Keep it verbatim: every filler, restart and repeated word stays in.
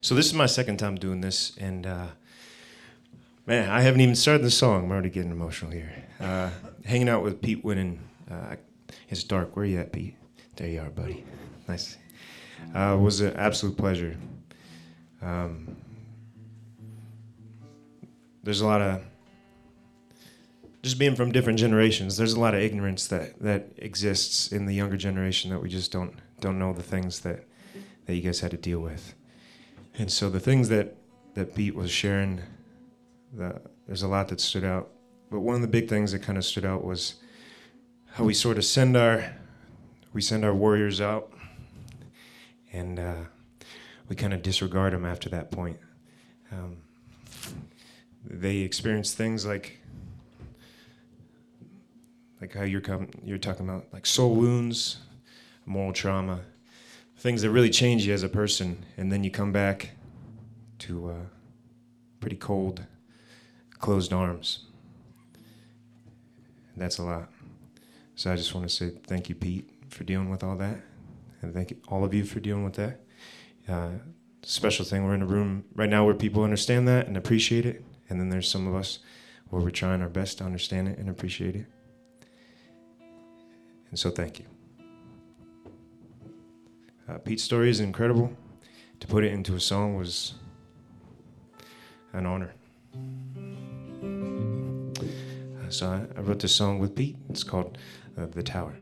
So this is my second time doing this, and uh, man, I haven't even started the song. I'm already getting emotional here. Uh, hanging out with Pete Winnan. Uh, it's dark. Where you at, Pete? There you are, buddy. Nice. Uh, it was an absolute pleasure. Um, there's a lot of, just being from different generations, there's a lot of ignorance that, that exists in the younger generation that we just don't don't know the things that, that you guys had to deal with. And so the things that, that Pete was sharing, the, there's a lot that stood out. But one of the big things that kind of stood out was how we sort of send our we send our warriors out, and uh, we kind of disregard them after that point. Um, they experience things like like how you're com- you're talking about, like soul wounds, moral trauma, things that really change you as a person, and then you come back to uh, pretty cold, closed arms. And that's a lot. So I just want to say thank you, Pete, for dealing with all that, and thank you, all of you for dealing with that. Uh, special thing, we're in a room right now where people understand that and appreciate it, and then there's some of us where we're trying our best to understand it and appreciate it. And so thank you. Uh, Pete's story is incredible. To put it into a song was an honor. Uh, so I, I wrote this song with Pete. It's called uh, The Tower.